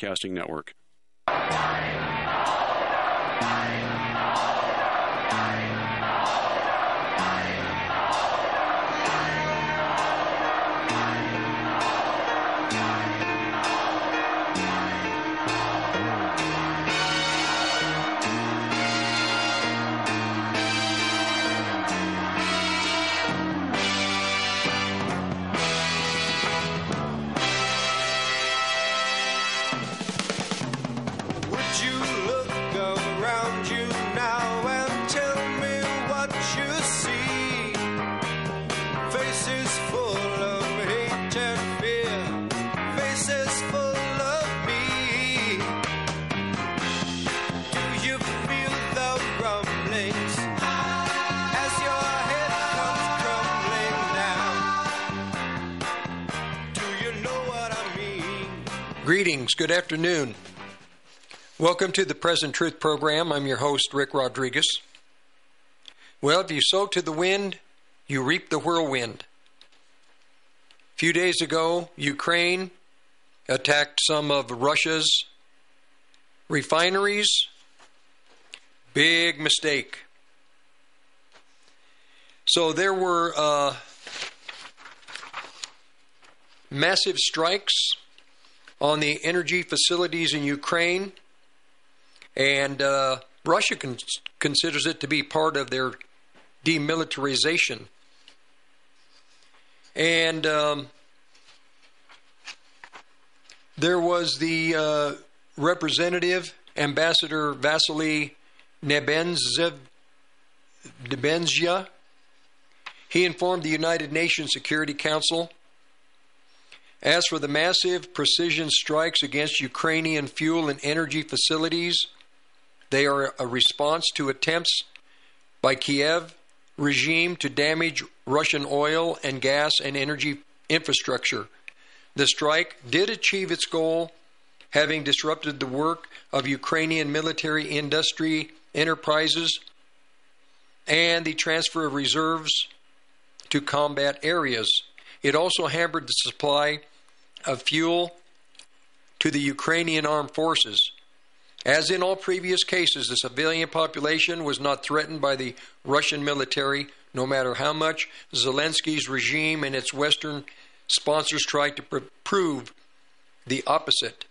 Broadcasting Network. Greetings. Good afternoon. Welcome to the Present Truth Program. I'm your host, Rick Rodriguez. Well, if you sow to the wind, you reap the whirlwind. A few days ago, Ukraine attacked some of Russia's refineries. Big mistake. So there were massive strikes on the energy facilities in Ukraine, and Russia considers it to be part of their demilitarization. And there was the representative, Ambassador Vasily Nebenzia. He informed the United Nations Security Council, as for the massive precision strikes against Ukrainian fuel and energy facilities, they are a response to attempts by Kiev regime to damage Russian oil and gas and energy infrastructure. The strike did achieve its goal, having disrupted the work of Ukrainian military industry enterprises and the transfer of reserves to combat areas. It also hampered the supply of fuel to the Ukrainian armed forces. As in all previous cases, the civilian population was not threatened by the Russian military, no matter how much Zelensky's regime and its Western sponsors tried to prove the opposite.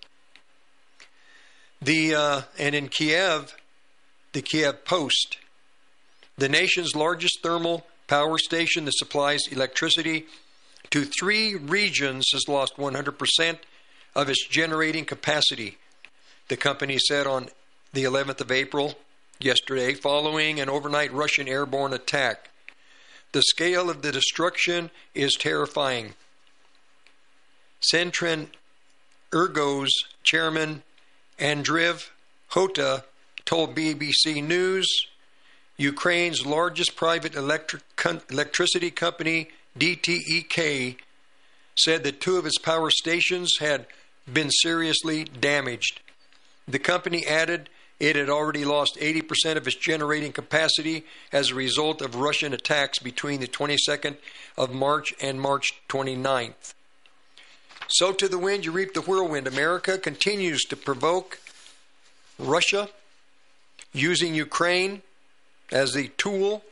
And in Kiev, the Kiev Post, the nation's largest thermal power station that supplies electricity to 3 regions, has lost 100% of its generating capacity, the company said on the 11th of April, yesterday, following an overnight Russian airborne attack. The scale of the destruction is terrifying. Centrin Ergo's chairman, Andriy Hota, told BBC News, Ukraine's largest private electricity company, DTEK, said that 2 of its power stations had been seriously damaged. The company added it had already lost 80% of its generating capacity as a result of Russian attacks between the 22nd of March and March 29th. Sow to the wind, you reap the whirlwind. America continues to provoke Russia, using Ukraine as the tool.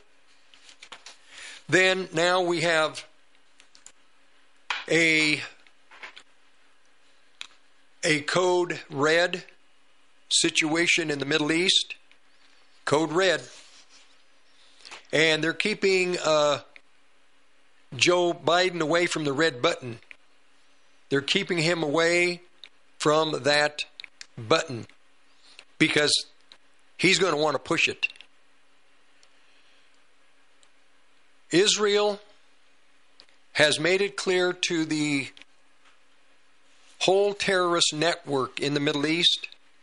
Then now we have a code red situation in the Middle East. Code red. And they're keeping Joe Biden away from the red button. They're keeping him away from that button because he's going to want to push it. Israel has made it clear to the whole terrorist network in the Middle East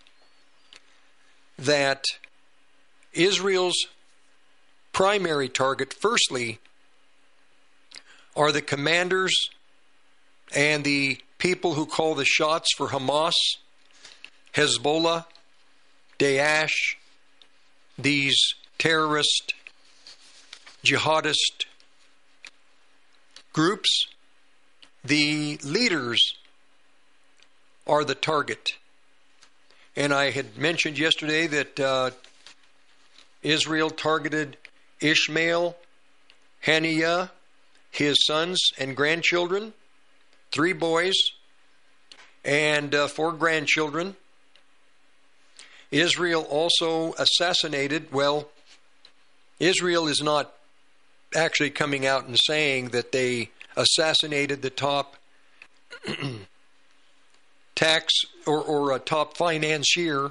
that Israel's primary target, firstly, are the commanders and the people who call the shots for Hamas, Hezbollah, Daesh, these terrorist, jihadist groups. The leaders are the target. And I had mentioned yesterday that Israel targeted Ishmael, Haniah, his sons and grandchildren, 3 boys, and 4 grandchildren. Israel also assassinated, well, Israel is not actually coming out and saying that they assassinated the top tax or a top financier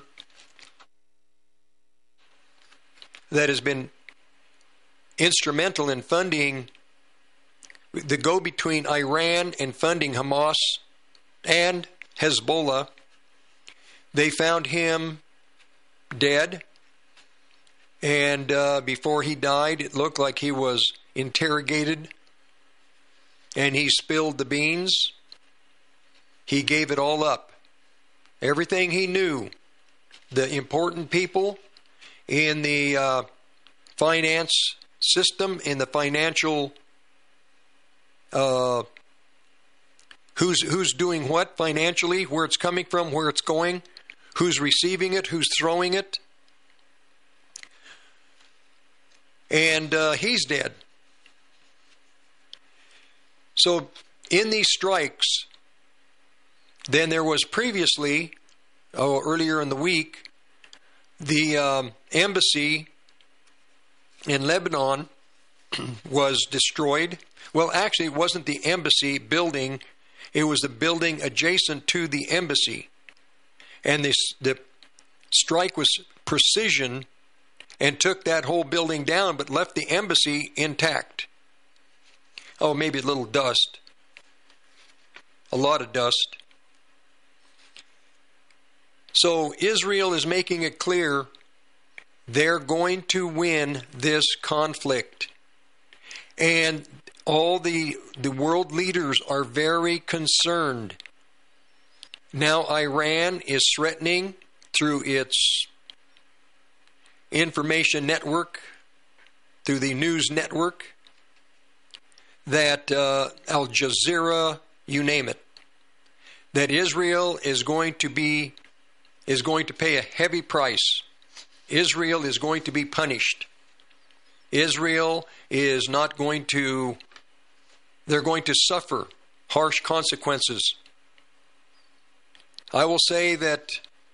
that has been instrumental in funding the go-between Iran and funding Hamas and Hezbollah. They found him dead, and before he died, it looked like he was interrogated, and he spilled the beans. He gave it all up. Everything he knew, the important people in the finance system, in the financial, who's doing what financially, where it's coming from, where it's going, who's receiving it, who's throwing it. And he's dead. So in these strikes, then there was previously, earlier in the week, the embassy in Lebanon was destroyed. Well, actually, it wasn't the embassy building. It was the building adjacent to the embassy. And the strike was precision and took that whole building down, but left the embassy intact. Oh, maybe a little dust. A lot of dust. So Israel is making it clear they're going to win this conflict. And all the world leaders are very concerned. Now Iran is threatening through its information network, through the news network, that Al Jazeera, you name it, that Israel is going to pay a heavy price. Israel is going to be punished. Israel is not going to, they're going to suffer harsh consequences. I will say that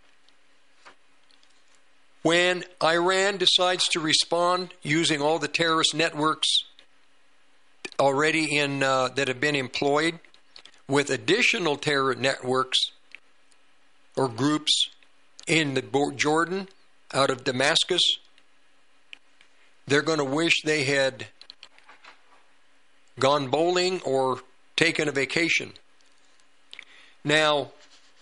when Iran decides to respond using all the terrorist networks already that have been employed, with additional terror networks or groups in the Jordan, out of Damascus, they're going to wish they had gone bowling or taken a vacation. Now,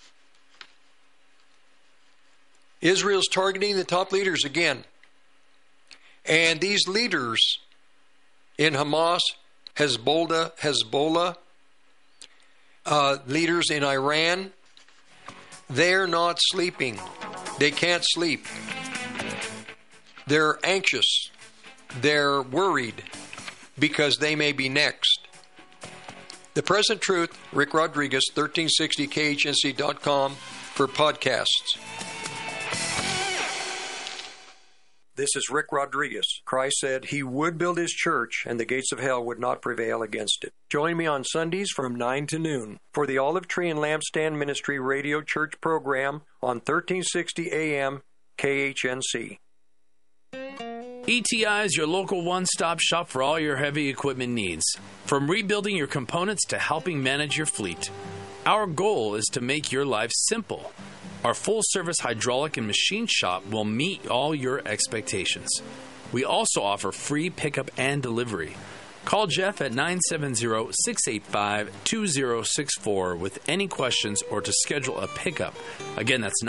Israel's targeting the top leaders again. And these leaders in Hamas, Hezbollah, leaders in Iran, they're not sleeping. They can't sleep. They're anxious. They're worried because they may be next. The Present Truth, Rick Rodriguez, 1360khnc.com for podcasts. This is Rick Rodriguez. Christ said he would build his church and the gates of hell would not prevail against it. Join me on Sundays from 9 to noon for the Olive Tree and Lampstand Ministry Radio Church program on 1360 AM KHNC. ETI is your local one-stop shop for all your heavy equipment needs. From rebuilding your components to helping manage your fleet. Our goal is to make your life simple. Our full-service hydraulic and machine shop will meet all your expectations. We also offer free pickup and delivery. Call Jeff at 970-685-2064 with any questions or to schedule a pickup. Again, that's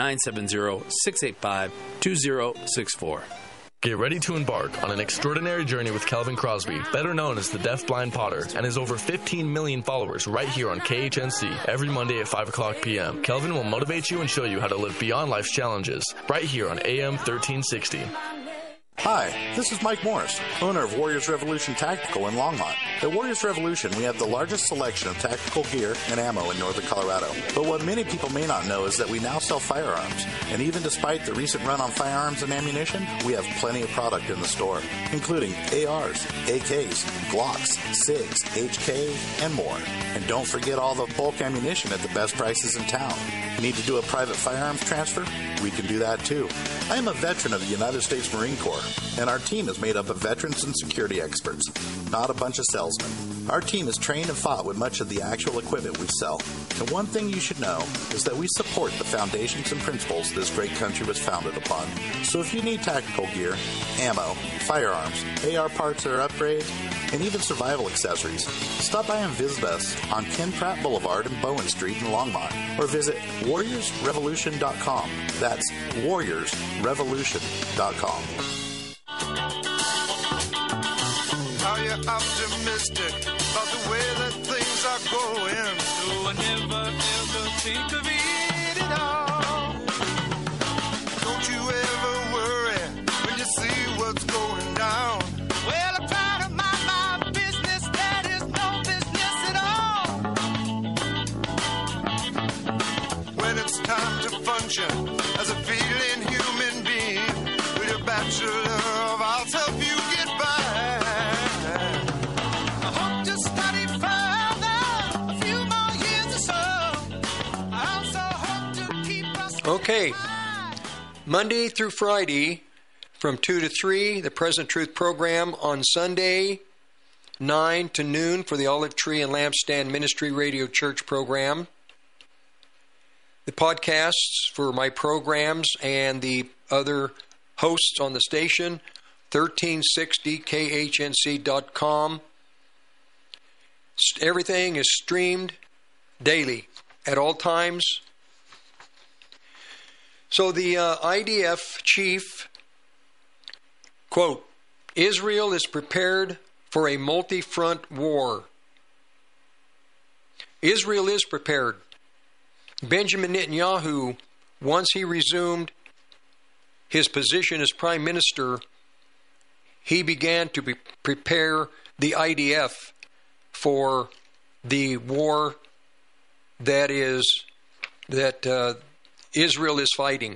970-685-2064. Get ready to embark on an extraordinary journey with Kelvin Crosby, better known as the Deaf Blind Potter, and his over 15 million followers right here on KHNC every Monday at 5 o'clock p.m. Kelvin will motivate you and show you how to live beyond life's challenges right here on AM 1360. Hi, this is Mike Morris, owner of Warriors Revolution Tactical in Longmont. At Warriors Revolution, we have the largest selection of tactical gear and ammo in northern Colorado. But what many people may not know is that we now sell firearms. And even despite the recent run on firearms and ammunition, we have plenty of product in the store, including ARs, AKs, Glocks, SIGs, HK, and more. And don't forget all the bulk ammunition at the best prices in town. Need to do a private firearms transfer? We can do that too. I am a veteran of the United States Marine Corps, and our team is made up of veterans and security experts, not a bunch of salesmen. Our team is trained and fought with much of the actual equipment we sell. And one thing you should know is that we support the foundations and principles this great country was founded upon. So if you need tactical gear, ammo, firearms, AR parts or upgrades, and even survival accessories, stop by and visit us on Ken Pratt Boulevard and Bowen Street in Longmont, or visit warriorsrevolution.com. That's warriorsrevolution.com. Are you optimistic about the way that things are going? No, I never ever think of it at all. Don't you ever worry when you see what's going down. Well, I'm trying to mind my business, that is no business at all. When it's time to function as a feeling human being, with your bachelor of arts help you get by. I hope to study further a few more years or so. I also hope to keep us. Okay, Monday through Friday from 2 to 3, the Present Truth program. On Sunday, 9 to noon for the Olive Tree and Lampstand Ministry Radio Church program. The podcasts for my programs and the other hosts on the station, 1360khnc.com. Everything is streamed daily at all times. So the IDF chief, quote, Israel is prepared for a multi-front war. Israel is prepared. Benjamin Netanyahu, once he resumed his position as prime minister, he began to prepare the IDF for the war that Israel is fighting.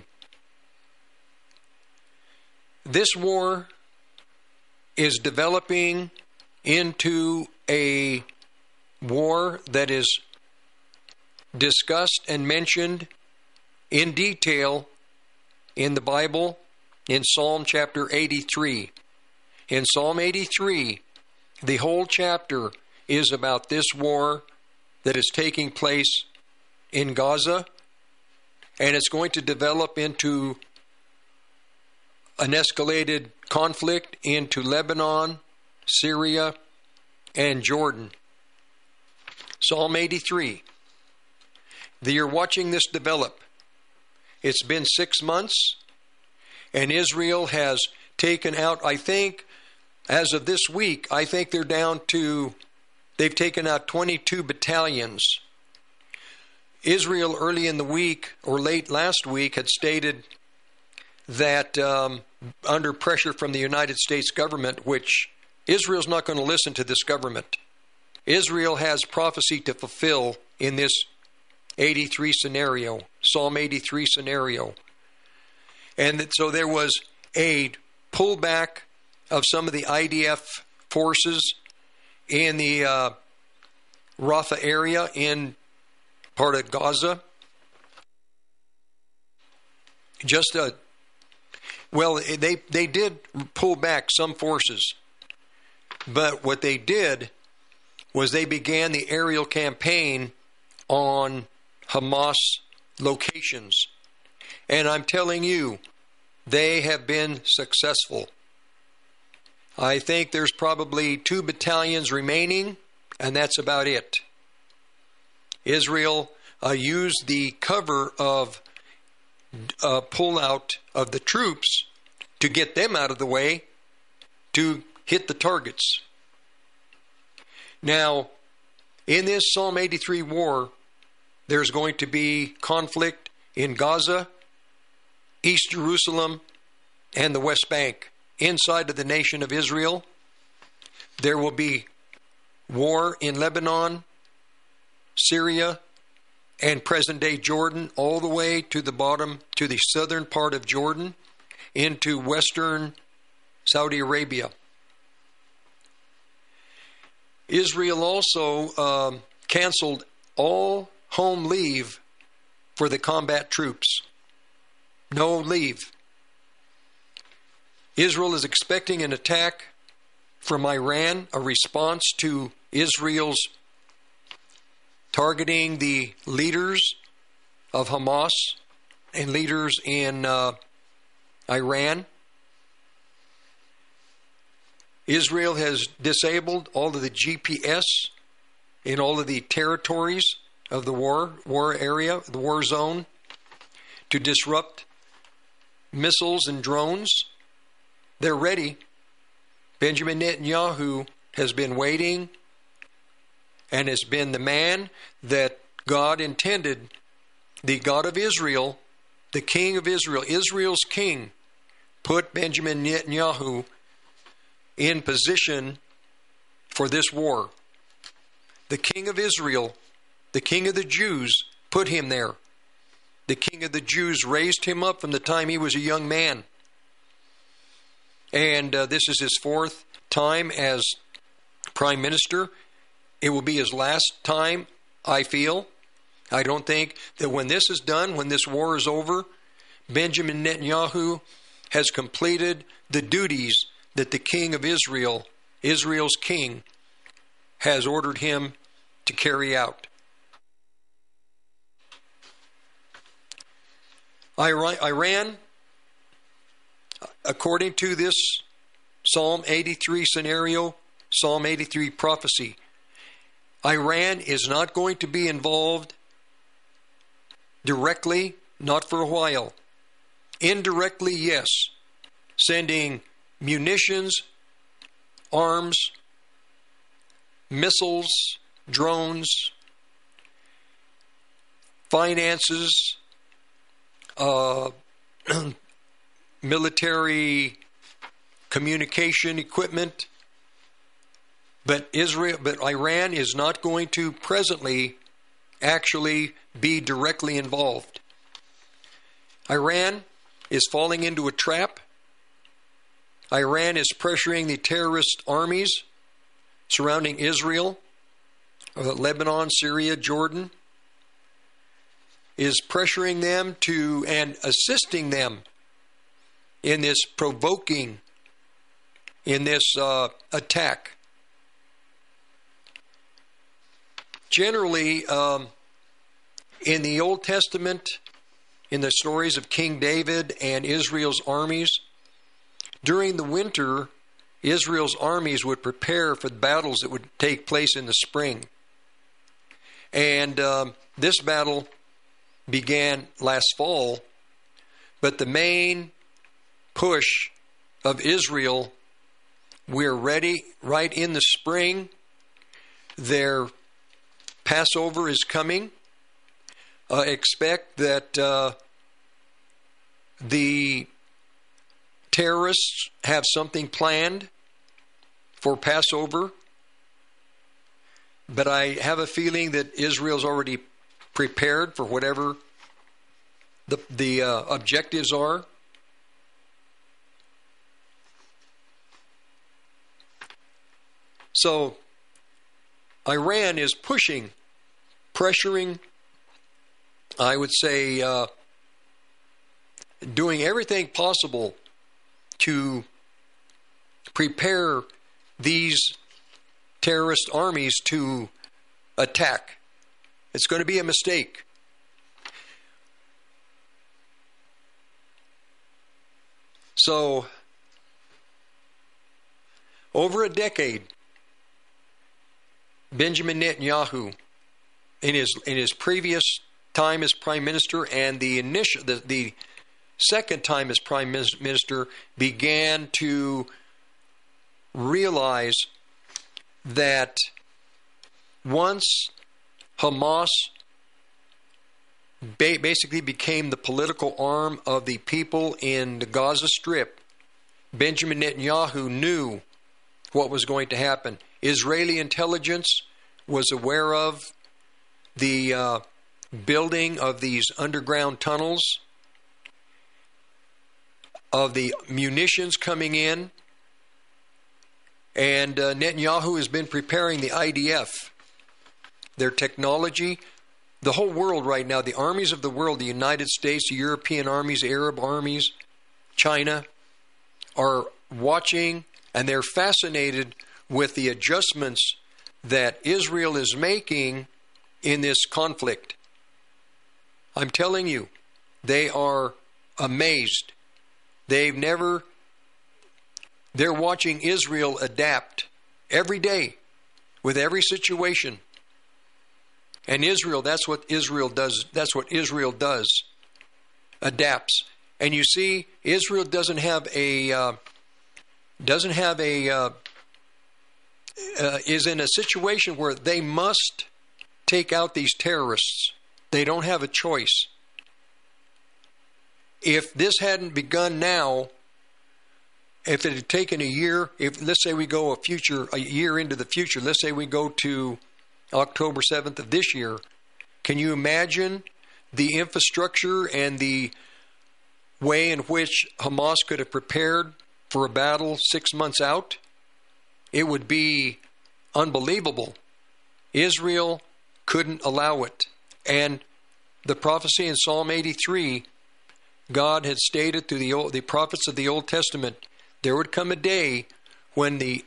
This war is developing into a war that is discussed and mentioned in detail in the Bible in Psalm chapter 83. In Psalm 83, the whole chapter is about this war that is taking place in Gaza, and it's going to develop into an escalated conflict into Lebanon, Syria, and Jordan. Psalm 83. You're watching this develop. It's been 6 months, and Israel has taken out, I think, as of this week, I think they've taken out 22 battalions. Israel early in the week, or late last week, had stated that under pressure from the United States government, which Israel's not going to listen to this government. Israel has prophecy to fulfill in this 83 scenario, Psalm 83 scenario. And so there was a pullback of some of the IDF forces in the Rafah area in part of Gaza. They did pull back some forces. But what they did was they began the aerial campaign on Hamas locations. And I'm telling you, they have been successful. I think there's probably 2 battalions remaining, and that's about it. Israel used the cover of pullout of the troops to get them out of the way to hit the targets. Now, in this Psalm 83 war, there's going to be conflict in Gaza, East Jerusalem, and the West Bank. inside of the nation of Israel. There will be war in Lebanon, Syria, and present-day Jordan, all the way to the bottom, to the southern part of Jordan, into western Saudi Arabia. Israel also canceled all home leave for the combat troops. No leave. Israel is expecting an attack from Iran, a response to Israel's targeting the leaders of Hamas and leaders in Iran. Israel has disabled all of the GPS in all of the territories of the war area, the war zone, to disrupt missiles and drones. They're ready. Benjamin Netanyahu has been waiting and has been the man that God intended, the God of Israel, the King of Israel, Israel's king, put Benjamin Netanyahu in position for this war. The King of Israel, the King of the Jews, put him there. The King of the Jews raised him up from the time he was a young man. And this is his fourth time as prime minister. It will be his last time, I feel. I don't think that when this is done, when this war is over, Benjamin Netanyahu has completed the duties that the King of Israel, Israel's king, has ordered him to carry out. Iran, according to this Psalm 83 scenario, Psalm 83 prophecy, Iran is not going to be involved directly, not for a while. Indirectly, yes, sending munitions, arms, missiles, drones, finances, military communication equipment. But Iran is not going to presently actually be directly involved. Iran is falling into a trap. Iran is pressuring the terrorist armies surrounding Israel, Lebanon, Syria, Jordan, is pressuring them to and assisting them in this provoking, in this attack. Generally, in the Old Testament, in the stories of King David and Israel's armies, during the winter, Israel's armies would prepare for the battles that would take place in the spring. And this battle began last fall, but the main push of Israel, we're ready right in the spring. Their Passover is coming. Expect that the terrorists have something planned for Passover, but I have a feeling that Israel's already prepared for whatever the objectives are. So Iran is pressuring, I would say, doing everything possible to prepare these terrorist armies to attack. It's going to be a mistake. So, over a decade, Benjamin Netanyahu, in his previous time as prime minister and the second time as prime minister, began to realize that once Hamas basically became the political arm of the people in the Gaza Strip, Benjamin Netanyahu knew what was going to happen. Israeli intelligence was aware of the building of these underground tunnels, of the munitions coming in, and Netanyahu has been preparing the IDF, their technology. The whole world right now, the armies of the world, the United States, the European armies, Arab armies, China, are watching, and they're fascinated with the adjustments that Israel is making in this conflict. I'm telling you, they are amazed. They're watching Israel adapt every day with every situation. And Israel, that's what Israel does. That's what Israel does. Adapts. And you see, Israel is in a situation where they must take out these terrorists. They don't have a choice. If this hadn't begun now, if it had taken a year, let's say we go a year into the future, let's say we go to October 7th of this year, can you imagine the infrastructure and the way in which Hamas could have prepared for a battle 6 months out? It would be unbelievable. Israel couldn't allow it. And the prophecy in Psalm 83, God had stated through the prophets of the Old Testament, there would come a day when the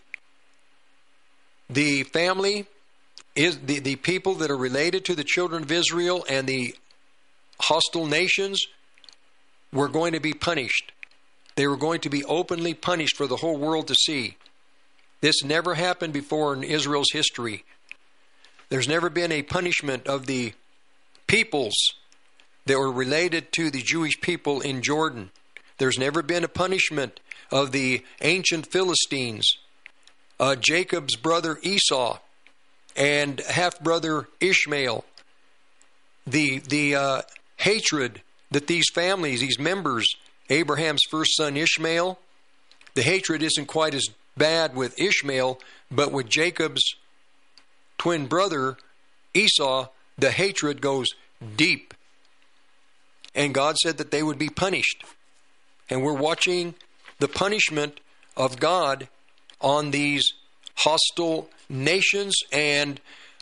family is the people that are related to the children of Israel and the hostile nations were going to be punished. They were going to be openly punished for the whole world to see. This never happened before in Israel's history. There's never been a punishment of the peoples that were related to the Jewish people in Jordan. There's never been a punishment of the ancient Philistines, Jacob's brother Esau, and half-brother Ishmael. The hatred that these families, these members, Abraham's first son Ishmael, the hatred isn't quite as bad with Ishmael, but with Jacob's twin brother Esau, the hatred goes deep. And God said that they would be punished. And we're watching the punishment of God on these hostile nations and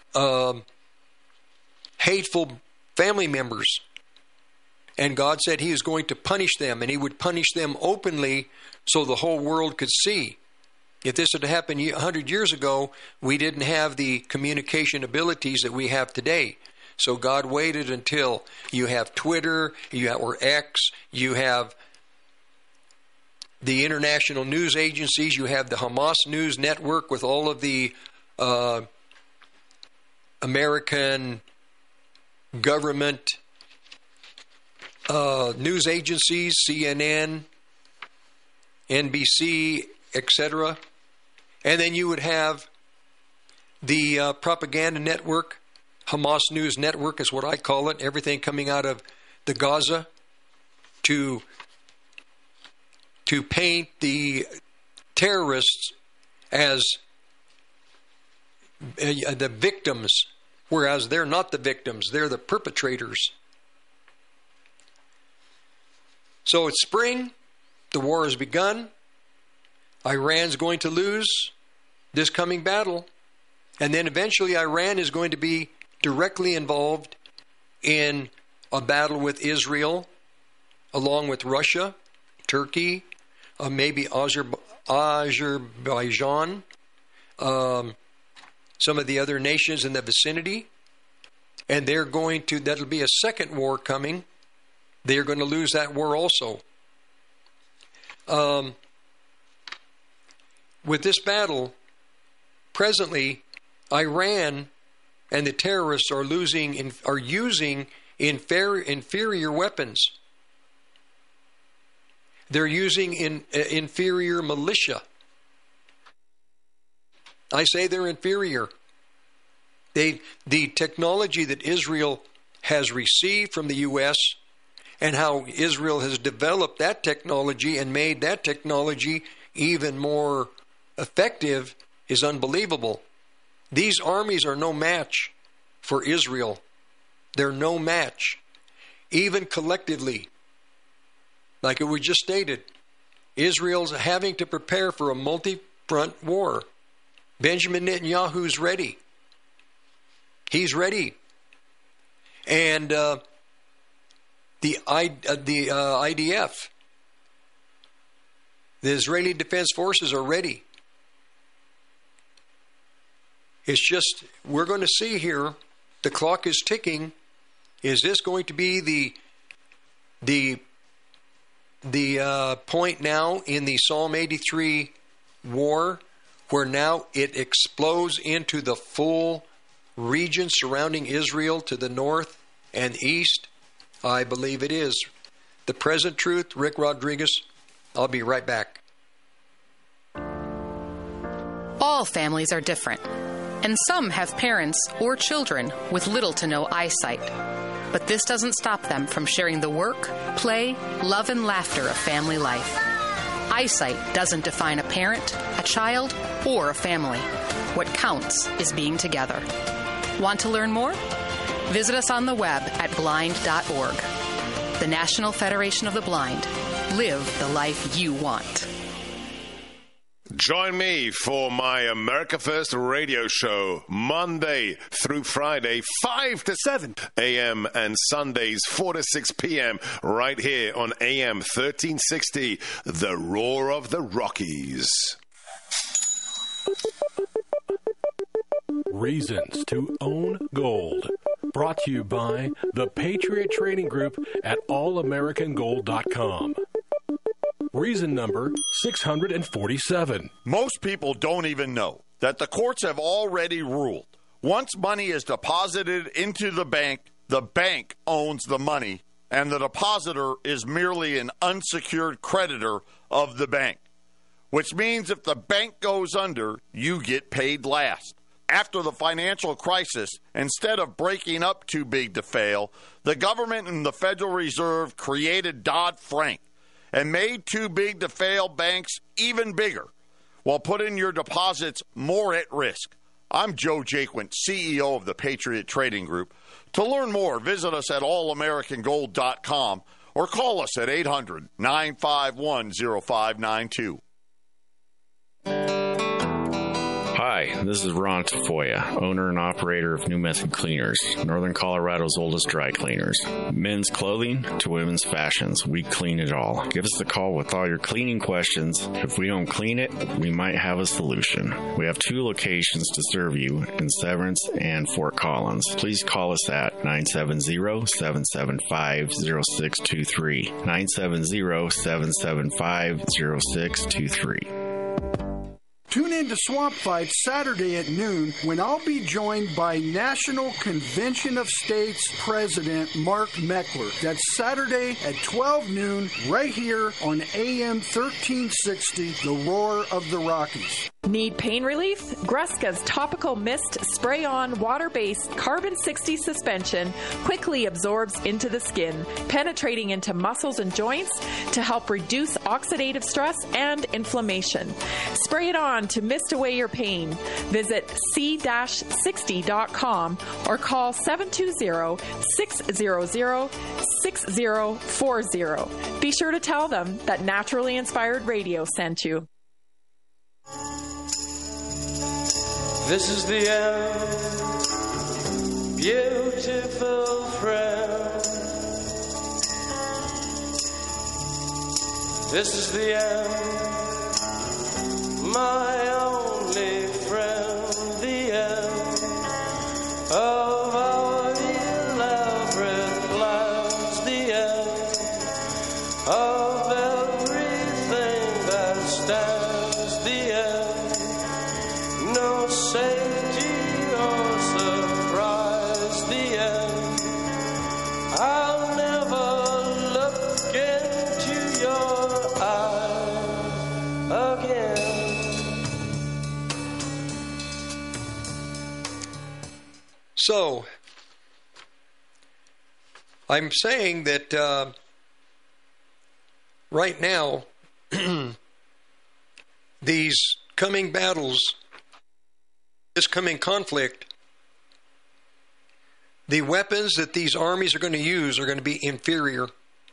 hateful family members. And God said He is going to punish them, and He would punish them openly so the whole world could see. If this had happened 100 years ago, we didn't have the communication abilities that we have today. So God waited until you have Twitter, or X, you have the international news agencies, you have the Hamas News Network with all of the American government news agencies, CNN, NBC, etc. And then you would have the propaganda network. Hamas News Network is what I call it. Everything coming out of the Gaza to paint the terrorists as the victims, whereas they're not the victims, they're the perpetrators. So it's spring, the war has begun, Iran's going to lose this coming battle, and then eventually Iran is going to be directly involved in a battle with Israel, along with Russia, Turkey, maybe Azerbaijan, some of the other nations in the vicinity, and that'll be a second war coming. They're going to lose that war also. With this battle, presently, Iran and the terrorists are using inferior weapons. They're using inferior militia. I say they're inferior. The technology that Israel has received from the U.S. and how Israel has developed that technology and made that technology even more effective is unbelievable. These armies are no match for Israel. They're no match. Even collectively, like we just stated, Israel's having to prepare for a multi-front war. Benjamin Netanyahu's ready. He's ready. And the IDF, the Israeli Defense Forces, are ready. It's just, we're going to see here, the clock is ticking. Is this going to be the point now in the Psalm 83 war, where now it explodes into the full region surrounding Israel to the north and east? I believe it is. The Present Truth, Rick Rodriguez. I'll be right back. All families are different, and some have parents or children with little to no eyesight. But this doesn't stop them from sharing the work, play, love, and laughter of family life. Eyesight doesn't define a parent, a child, or a family. What counts is being together. Want to learn more? Visit us on the web at blind.org. The National Federation of the Blind. Live the life you want. Join me for my America First radio show, Monday through Friday, 5 to 7 a.m. and Sundays, 4 to 6 p.m. right here on AM 1360, The Roar of the Rockies. Reasons to Own Gold. Brought to you by the Patriot Trading Group at allamericangold.com. Reason number 647. Most people don't even know that the courts have already ruled. Once money is deposited into the bank owns the money, and the depositor is merely an unsecured creditor of the bank, which means if the bank goes under, you get paid last. After the financial crisis, instead of breaking up too big to fail, the government and the Federal Reserve created Dodd-Frank and made too big to fail banks even bigger, while putting your deposits more at risk. I'm Joe Jaquint, CEO of the Patriot Trading Group. To learn more, visit us at allamericangold.com or call us at 800-951-0592. Hi, this is Ron Tafoya, owner and operator of New Method Cleaners, Northern Colorado's oldest dry cleaners. Men's clothing to women's fashions, we clean it all. Give us a call with all your cleaning questions. If we don't clean it, we might have a solution. We have 2 locations to serve you in Severance and Fort Collins. Please call us at 970-775-0623, 970-775-0623. Tune in to Swamp Fight Saturday at noon when I'll be joined by National Convention of States President Mark Meckler. That's Saturday at 12 noon right here on AM 1360, The Roar of the Rockies. Need pain relief? Gruska's Topical Mist Spray-On Water-Based Carbon-60 Suspension quickly absorbs into the skin, penetrating into muscles and joints to help reduce oxidative stress and inflammation. Spray it on to mist away your pain. Visit c-60.com or call 720-600-6040. Be sure to tell them that Naturally Inspired Radio sent you. This is the end, beautiful friend. This is the end, my only friend. The end of our elaborate plans. The end of everything that stands. The end. No safety or surprise, the end. I'll never look into your eyes again. So, I'm saying that right now, these coming battles, this coming conflict, the weapons that these armies are going to use are going to be inferior.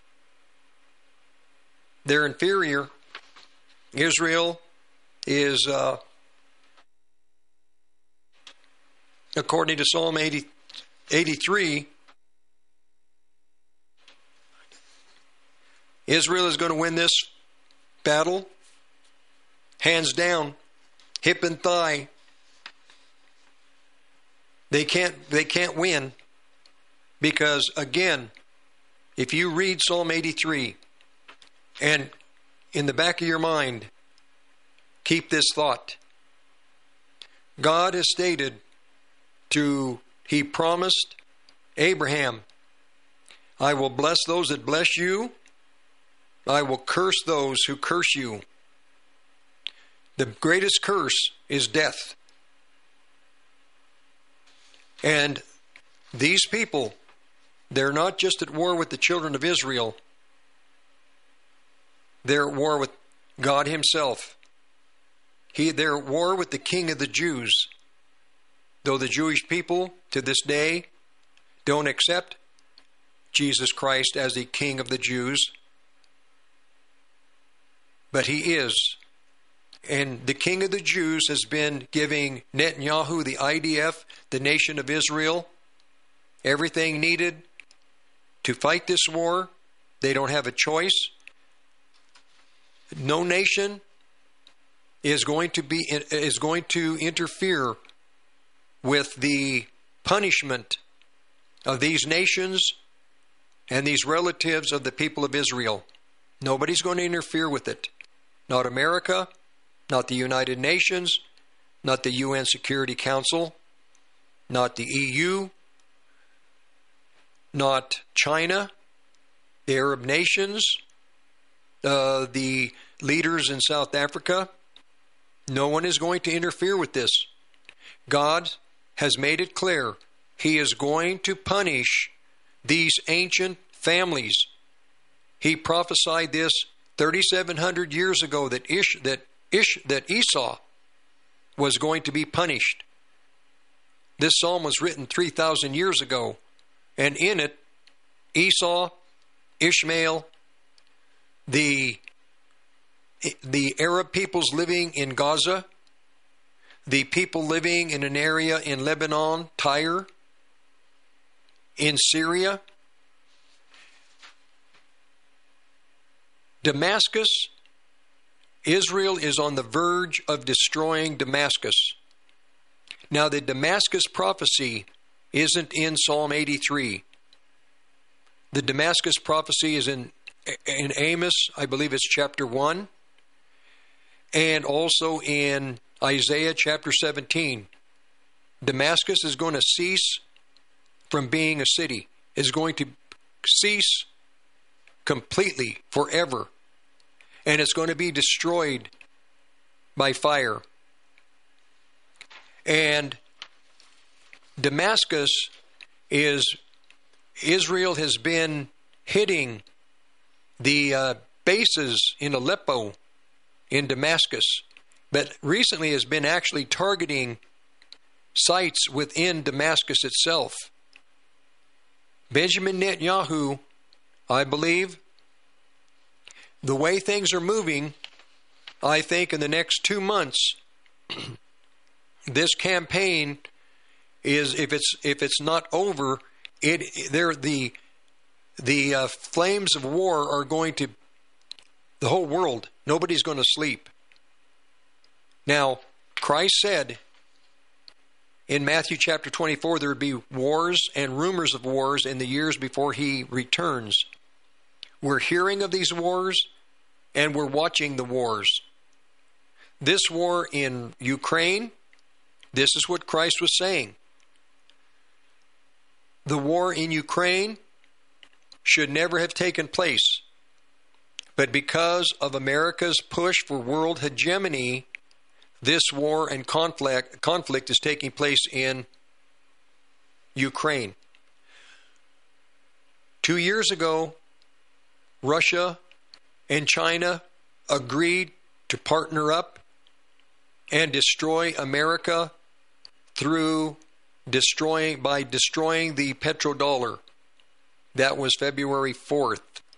They're inferior. Israel is, according to Psalm 83, Israel is going to win this battle hands down, hip and thigh. They can't win because, again, if you read Psalm 83 and in the back of your mind keep this thought, God has stated He promised Abraham, I will bless those that bless you, I will curse those who curse you. The greatest curse is death. And these people, they're not just at war with the children of Israel. They're at war with God Himself. They're at war with the King of the Jews. Though the Jewish people to this day don't accept Jesus Christ as the King of the Jews, but He is. And the King of the Jews has been giving Netanyahu, the IDF, the nation of Israel, everything needed to fight this war. They don't have a choice. No nation is going to interfere with the punishment of these nations and these relatives of the people of Israel. Nobody's going to interfere with it. Not America, not the United Nations, not the UN Security Council, not the EU, not China, the Arab nations, the leaders in South Africa. No one is going to interfere with this. God has made it clear He is going to punish these ancient families. He prophesied this 3,700 years ago that Esau was going to be punished. This psalm was written 3,000 years ago, and in it, Esau, Ishmael, the Arab peoples living in Gaza, the people living in an area in Lebanon, Tyre, in Syria, Damascus. Israel is on the verge of destroying Damascus. Now, the Damascus prophecy isn't in Psalm 83. The Damascus prophecy is in Amos, I believe it's chapter 1, and also in Isaiah chapter 17. Damascus is going to cease from being a city, is going to cease completely, forever. And it's going to be destroyed by fire. And Damascus Israel has been hitting the bases in Aleppo, in Damascus, but recently has been actually targeting sites within Damascus itself. Benjamin Netanyahu, I believe, the way things are moving, I think in the next 2 months, this campaign is, if it's not over, the flames of war are going to the whole world. Nobody's going to sleep. Now, Christ said in Matthew chapter 24 there would be wars and rumors of wars in the years before He returns. We're hearing of these wars, and we're watching the wars. This war in Ukraine, this is what Christ was saying. The war in Ukraine should never have taken place. But because of America's push for world hegemony, this war and conflict is taking place in Ukraine. 2 years ago, Russia and China agreed to partner up and destroy America through destroying the petrodollar. That was February 4th.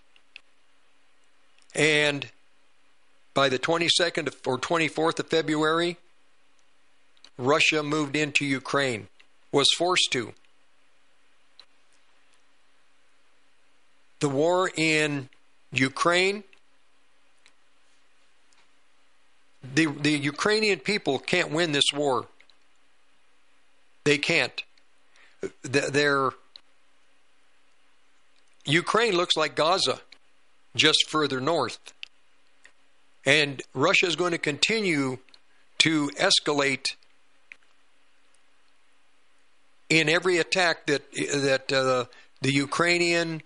And by the 22nd or 24th of February, Russia moved into Ukraine, was forced to. The war in Ukraine, the Ukrainian people can't win this war. They can't. Ukraine looks like Gaza, just further north. And Russia is going to continue to escalate in every attack that the Ukrainian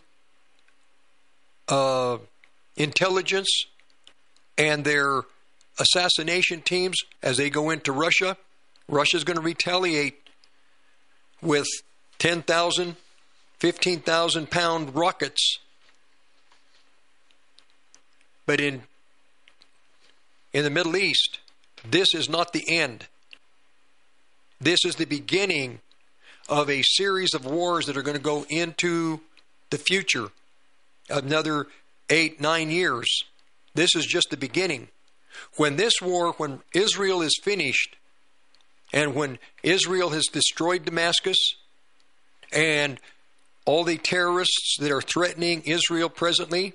intelligence and their assassination teams, as they go into Russia, Russia's going to retaliate with 10,000, 15,000 pound rockets. But in the Middle East, this is not the end. This is the beginning of a series of wars that are going to go into the future. Another 8-9 years. This is just the beginning. When this war, when Israel is finished, and when Israel has destroyed Damascus, and all the terrorists that are threatening Israel presently,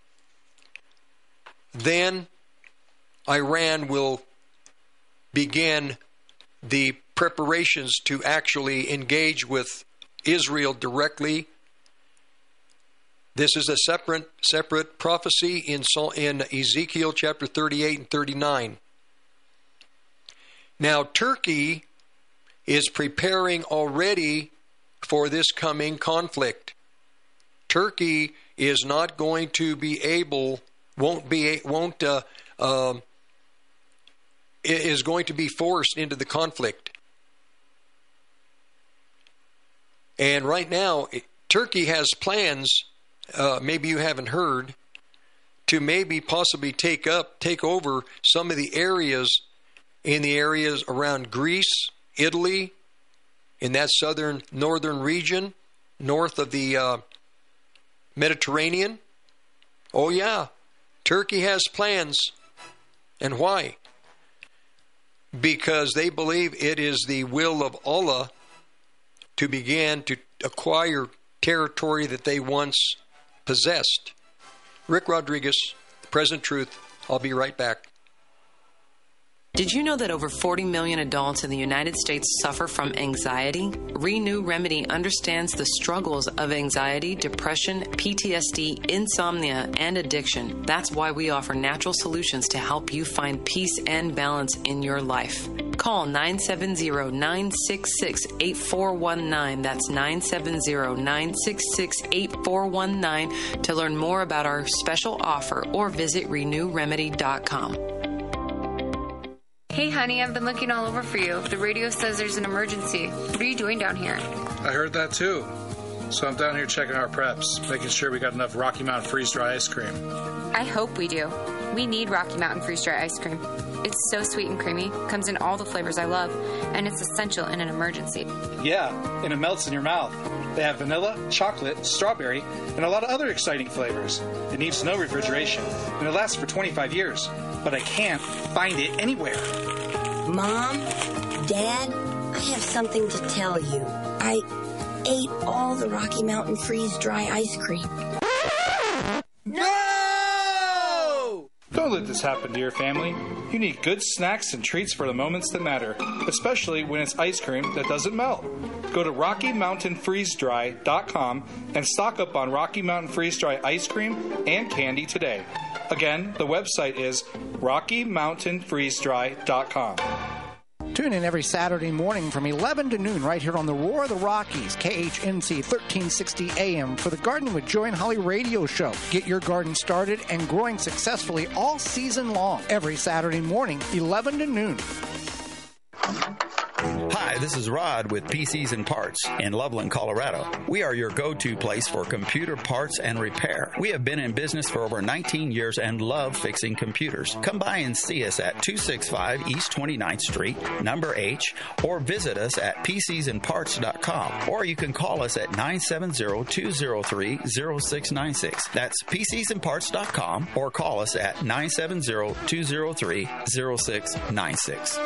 then Iran will begin the preparations to actually engage with Israel directly. This is a separate prophecy in Ezekiel chapter 38 and 39. Now, Turkey is preparing already for this coming conflict. Turkey is not going to be able, is going to be forced into the conflict. And right now, Turkey has plans, maybe you haven't heard, to maybe possibly take over some of the areas around Greece, Italy, in that northern region, north of the Mediterranean. Oh yeah, Turkey has plans. And why? Because they believe it is the will of Allah to begin to acquire territory that they once possessed. Rick Rodriguez, Present Truth. I'll be right back. Did you know that over 40 million adults in the United States suffer from anxiety? Renew Remedy understands the struggles of anxiety, depression, PTSD, insomnia, and addiction. That's why we offer natural solutions to help you find peace and balance in your life. Call 970-966-8419. That's 970-966-8419 to learn more about our special offer or visit renewremedy.com. Hey, honey, I've been looking all over for you. The radio says there's an emergency. What are you doing down here? I heard that too. So I'm down here checking our preps, making sure we got enough Rocky Mountain freeze-dry ice cream. I hope we do. We need Rocky Mountain freeze-dry ice cream. It's so sweet and creamy, comes in all the flavors I love, and it's essential in an emergency. Yeah, and it melts in your mouth. They have vanilla, chocolate, strawberry, and a lot of other exciting flavors. It needs no refrigeration, and it lasts for 25 years. But I can't find it anywhere. Mom, Dad, I have something to tell you. I ate all the Rocky Mountain freeze-dry ice cream. No! Don't let this happen to your family. You need good snacks and treats for the moments that matter, especially when it's ice cream that doesn't melt. Go to RockyMountainFreezeDry.com and stock up on Rocky Mountain Freeze-Dry ice cream and candy today. Again, the website is RockyMountainFreezeDry.com. Tune in every Saturday morning from 11 to noon right here on the Roar of the Rockies, KHNC 1360 AM for the Gardening with Joy and Holly radio show. Get your garden started and growing successfully all season long. Every Saturday morning, 11 to noon. Hi, Hi, this is Rod with PCs and Parts in Loveland, Colorado. We are your go-to place for computer parts and repair. We have been in business for over 19 years and love fixing computers. Come by and see us at 265 East 29th Street, number H, or visit us at PCsandParts.com. Or you can call us at 970-203-0696. That's PCsandParts.com, or call us at 970-203-0696.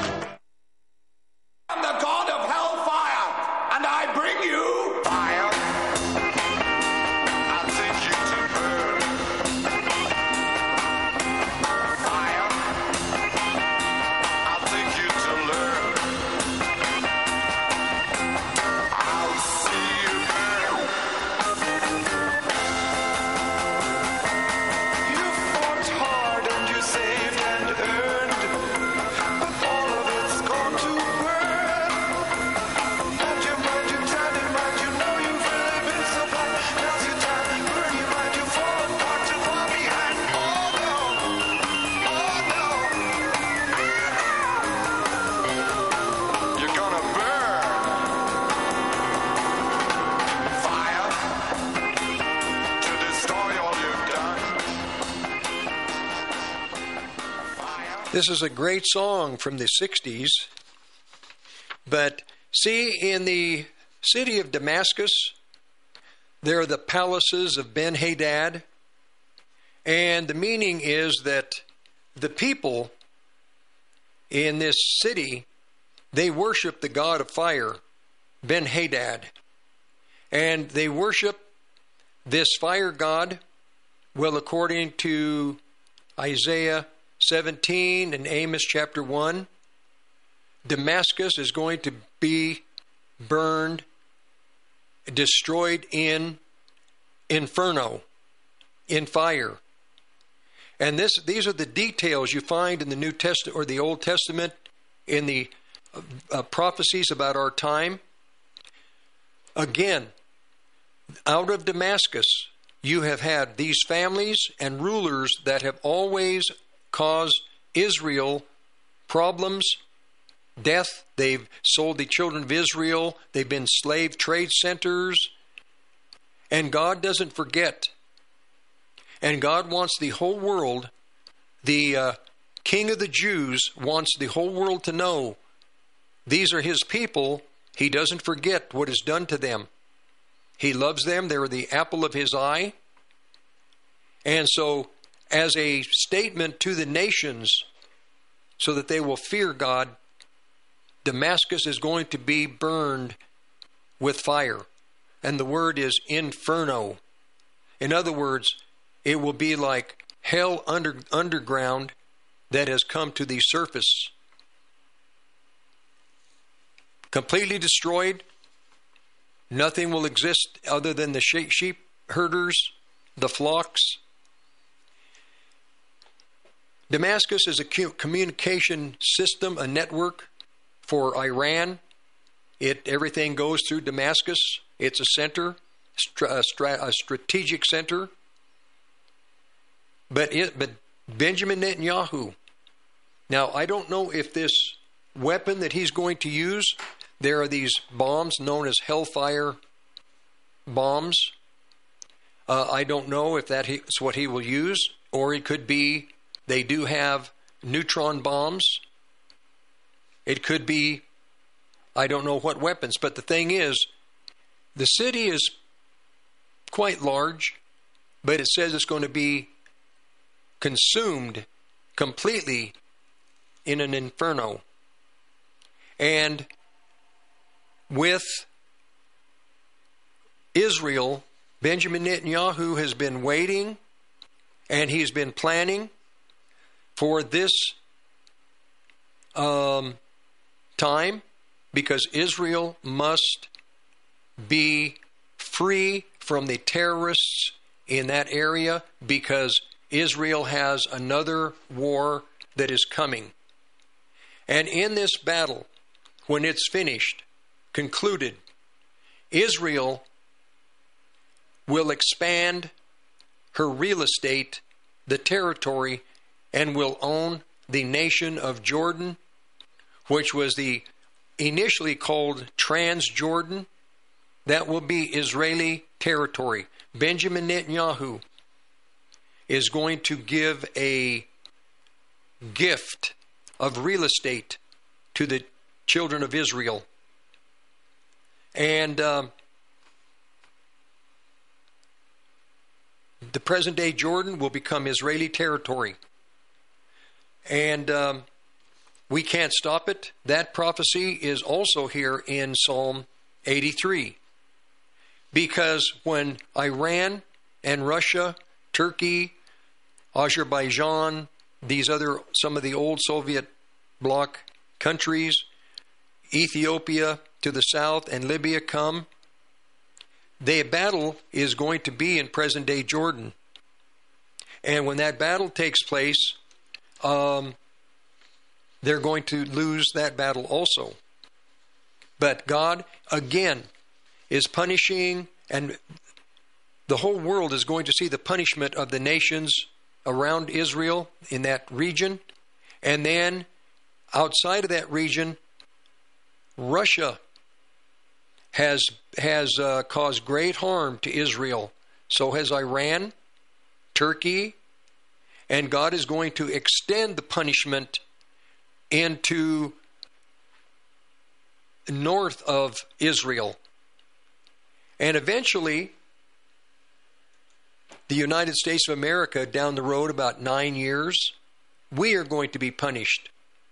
I'm the god of hellfire, and I bring you fire. I'll take you to burn. Fire. I'll take you to learn. I'll see you burn. You fought hard and you saved and earned, but all of it's gone to burn. And your mind, you tried to mind, you know you've really been so blind. Now's your time, burn your mind, you fall apart, you fall behind. Oh no, you're gonna burn. Fire to destroy all you've done. This is a great song from the 60s. But see, in the city of Damascus, there are the palaces of Ben-Hadad. And the meaning is that the people in this city, they worship the god of fire, Ben-Hadad. And they worship this fire god, well, according to Isaiah 17 and Amos chapter 1, Damascus is going to be burned, destroyed in inferno, in fire. And these are the details you find in the New Testament or the Old Testament in the prophecies about our time. Again, out of Damascus, you have had these families and rulers that have always caused Israel problems, death. They've sold the children of Israel. They've been slave trade centers. And God doesn't forget. And God wants the whole world, the King of the Jews wants the whole world to know these are His people. He doesn't forget what is done to them. He loves them. They're the apple of His eye. And so, as a statement to the nations, so that they will fear God, Damascus is going to be burned with fire. And the word is inferno. In other words, it will be like hell underground that has come to the surface. Completely destroyed. Nothing will exist other than the sheep herders, the flocks. Damascus is a communication system, a network for Iran. Everything goes through Damascus. It's a center, a strategic center. But Benjamin Netanyahu, now I don't know if this weapon that he's going to use, there are these bombs known as Hellfire bombs. I don't know if that's what he will use, or it could be, they do have neutron bombs. It could be, I don't know what weapons, but the thing is, the city is quite large, but it says it's going to be consumed completely in an inferno. And with Israel, Benjamin Netanyahu has been waiting and he's been planning for this time, because Israel must be free from the terrorists in that area, because Israel has another war that is coming. And in this battle, when it's finished, concluded, Israel will expand her real estate, the territory, and will own the nation of Jordan, which was the initially called Transjordan. That will be Israeli territory. Benjamin Netanyahu is going to give a gift of real estate to the children of Israel. And the present-day Jordan will become Israeli territory. And we can't stop it. That prophecy is also here in Psalm 83. Because when Iran and Russia, Turkey, Azerbaijan, some of the old Soviet bloc countries, Ethiopia to the south, and Libya come, the battle is going to be in present-day Jordan. And when that battle takes place, they're going to lose that battle also. But God, again, is punishing, and the whole world is going to see the punishment of the nations around Israel in that region. And then outside of that region, Russia has caused great harm to Israel. So has Iran, Turkey, and God is going to extend the punishment into north of Israel. And eventually, the United States of America, down the road about 9 years, we are going to be punished.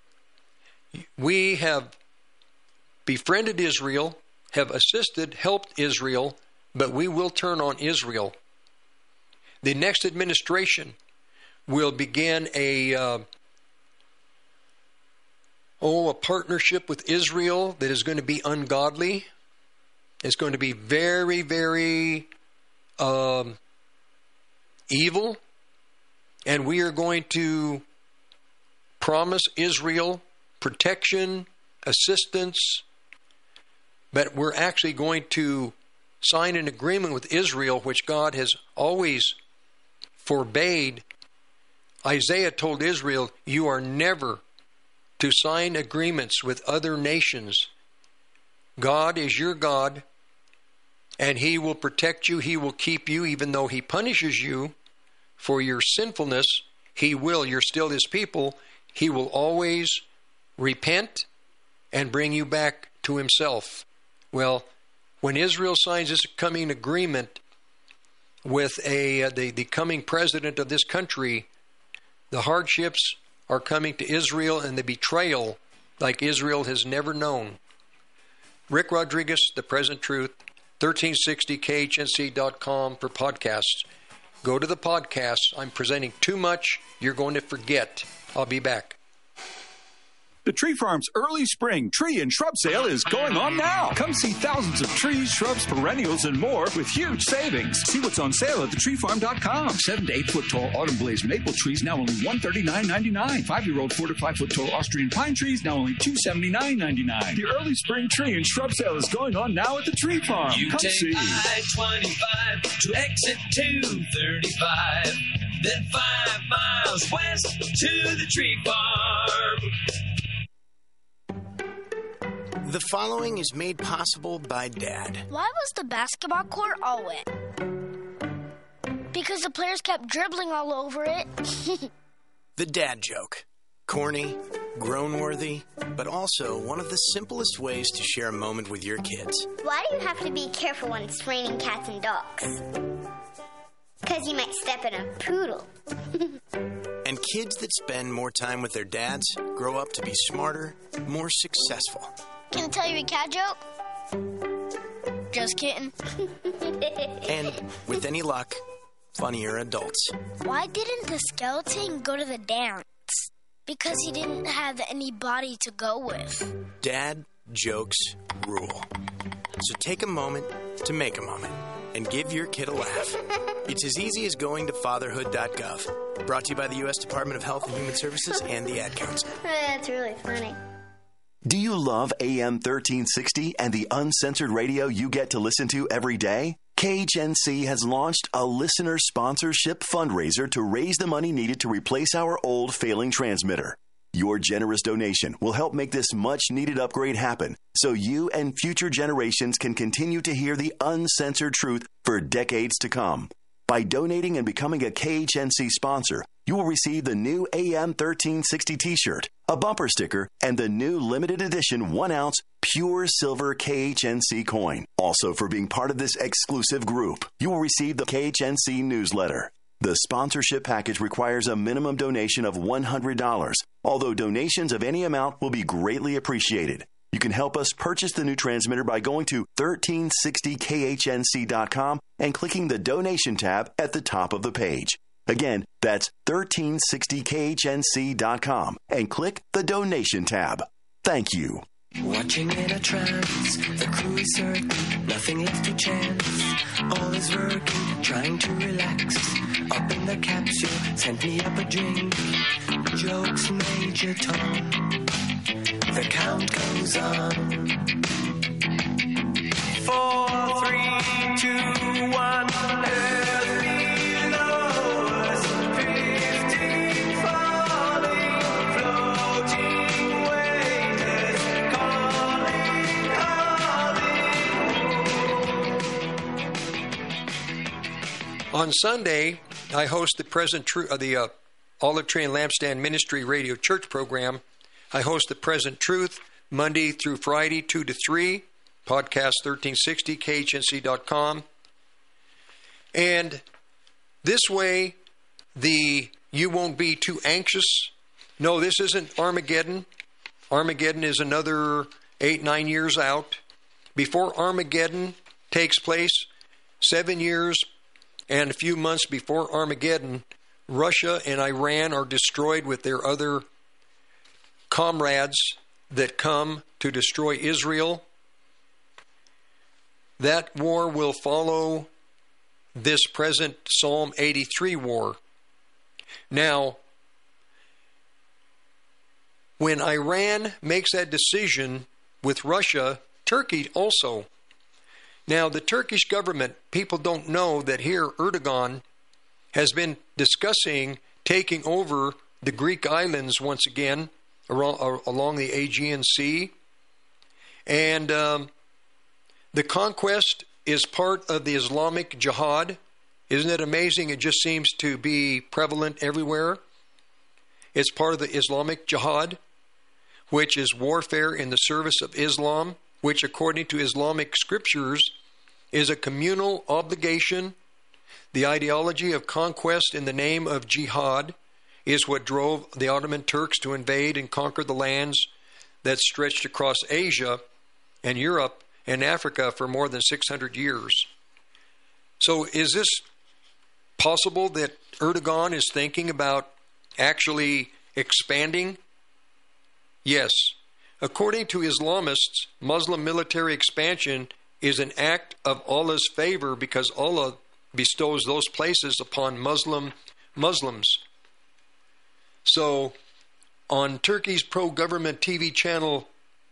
We have befriended Israel, have assisted, helped Israel, but we will turn on Israel. The next administration will begin a partnership with Israel that is going to be ungodly. It's going to be very, very evil. And we are going to promise Israel protection, assistance, but we're actually going to sign an agreement with Israel, which God has always forbade. Isaiah told Israel, you are never to sign agreements with other nations. God is your God, and He will protect you. He will keep you, even though He punishes you for your sinfulness. He will. You're still His people. He will always repent and bring you back to Himself. Well, when Israel signs this coming agreement with the coming president of this country, the hardships are coming to Israel and the betrayal like Israel has never known. Rick Rodriguez, The Present Truth, 1360khnc.com for podcasts. Go to the podcasts. I'm presenting too much. You're going to forget. I'll be back. The Tree Farm's early spring tree and shrub sale is going on now. Come see thousands of trees, shrubs, perennials, and more with huge savings. See what's on sale at thetreefarm.com. 7 to 8 foot tall autumn blaze maple trees now only $139.99. 5-year-old 4 to 5 foot tall Austrian pine trees now only $279.99. The early spring tree and shrub sale is going on now at the Tree Farm. You Come take see. I-25 to exit 235, then 5 miles west to the Tree Farm. The following is made possible by Dad. Why was the basketball court all wet? Because the players kept dribbling all over it. The dad joke. Corny, groan-worthy, but also one of the simplest ways to share a moment with your kids. Why do you have to be careful when it's raining cats and dogs? Because you might step in a poodle. And kids that spend more time with their dads grow up to be smarter, more successful. Can I tell you a cat joke? Just kidding. And, with any luck, funnier adults. Why didn't the skeleton go to the dance? Because he didn't have any body to go with. Dad jokes rule. So take a moment to make a moment and give your kid a laugh. It's as easy as going to fatherhood.gov. Brought to you by the U.S. Department of Health and Human Services and the Ad Council. That's really funny. Do you love AM 1360 and the uncensored radio you get to listen to every day? KHNC has launched a listener sponsorship fundraiser to raise the money needed to replace our old failing transmitter. Your generous donation will help make this much-needed upgrade happen so you and future generations can continue to hear the uncensored truth for decades to come. By donating and becoming a KHNC sponsor, you will receive the new AM 1360 t-shirt, a bumper sticker, and the new limited edition 1-ounce pure silver KHNC coin. Also, for being part of this exclusive group, you will receive the KHNC newsletter. The sponsorship package requires a minimum donation of $100, although donations of any amount will be greatly appreciated. You can help us purchase the new transmitter by going to 1360khnc.com and clicking the donation tab at the top of the page. Again, that's 1360khnc.com and click the donation tab. Thank you. Watching in a trance, the crew is certain, nothing left to chance. All is working, trying to relax. Up in the capsule, sent me up a drink. Jokes, Major Tom. The count goes on. 4, 3, 2, 1. On Sunday, I host the Olive Tree and Lampstand Ministry Radio Church program. I host the Present Truth Monday through Friday, 2 to 3, podcast 1360, KHNC.com. And this way, you won't be too anxious. No, this isn't Armageddon. Armageddon is another 8-9 years out. Before Armageddon takes place, 7 years and a few months before Armageddon, Russia and Iran are destroyed with their other comrades that come to destroy Israel. That war will follow this present Psalm 83 war. Now, when Iran makes that decision with Russia, Turkey also. Now, the Turkish government, people don't know that here Erdogan has been discussing taking over the Greek islands once again along the Aegean Sea. And the conquest is part of the Islamic Jihad. Isn't it amazing? It just seems to be prevalent everywhere. It's part of the Islamic Jihad, which is warfare in the service of Islam, which according to Islamic scriptures is a communal obligation. The ideology of conquest in the name of jihad is what drove the Ottoman Turks to invade and conquer the lands that stretched across Asia and Europe and Africa for more than 600 years. So is this possible that Erdogan is thinking about actually expanding? Yes. According to Islamists, Muslim military expansion is an act of Allah's favor because Allah bestows those places upon Muslims. So, on Turkey's pro-government TV channel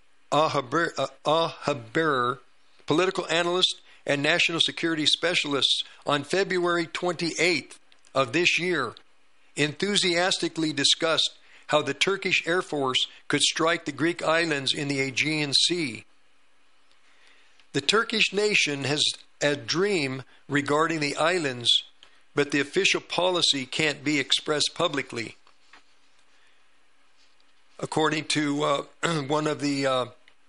Haber, political analyst and national security specialists on February 28th of this year enthusiastically discussed how the Turkish Air Force could strike the Greek islands in the Aegean Sea. The Turkish nation has a dream regarding the islands, but the official policy can't be expressed publicly. According to one of the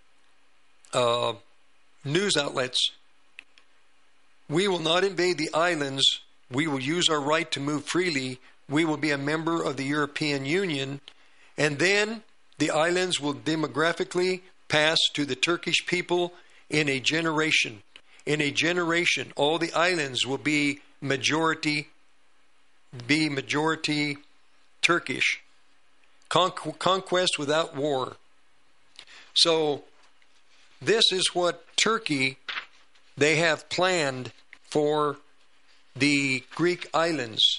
news outlets, we will not invade the islands. We will use our right to move freely. We will be a member of the European Union, and then the islands will demographically pass to the Turkish people in a generation. In a generation, all the islands will be majority Turkish. Conquest without war. So this is what Turkey, they have planned for the Greek islands.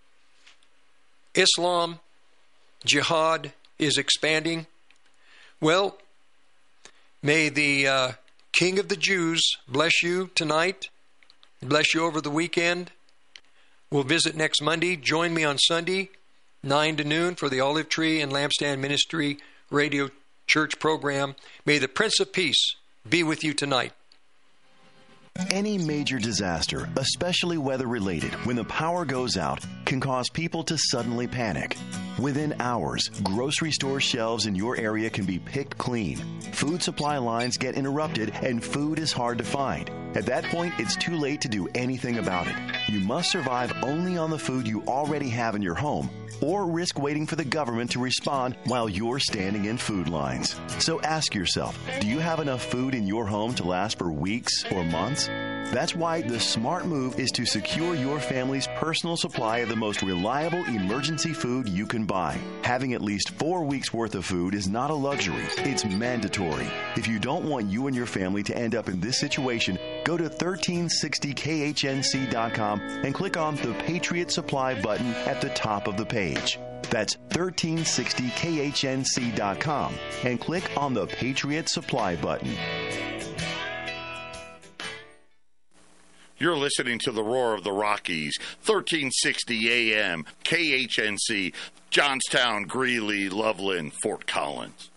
Islam, jihad is expanding. Well, may the King of the Jews bless you tonight, bless you over the weekend. We'll visit next Monday. Join me on Sunday 9 to noon for the Olive Tree and Lampstand Ministry Radio Church program. May the Prince of Peace be with you tonight. Any major disaster, especially weather-related, when the power goes out, can cause people to suddenly panic. Within hours, grocery store shelves in your area can be picked clean. Food supply lines get interrupted, and food is hard to find. At that point, it's too late to do anything about it. You must survive only on the food you already have in your home, or risk waiting for the government to respond while you're standing in food lines. So ask yourself, do you have enough food in your home to last for weeks or months? That's why the smart move is to secure your family's personal supply of the most reliable emergency food you can buy. Having at least 4 weeks' worth of food is not a luxury. It's mandatory. If you don't want you and your family to end up in this situation, go to 1360khnc.com and click on the Patriot Supply button at the top of the page. That's 1360khnc.com and click on the Patriot Supply button. You're listening to the Roar of the Rockies, 1360 AM, KHNC, Johnstown, Greeley, Loveland, Fort Collins.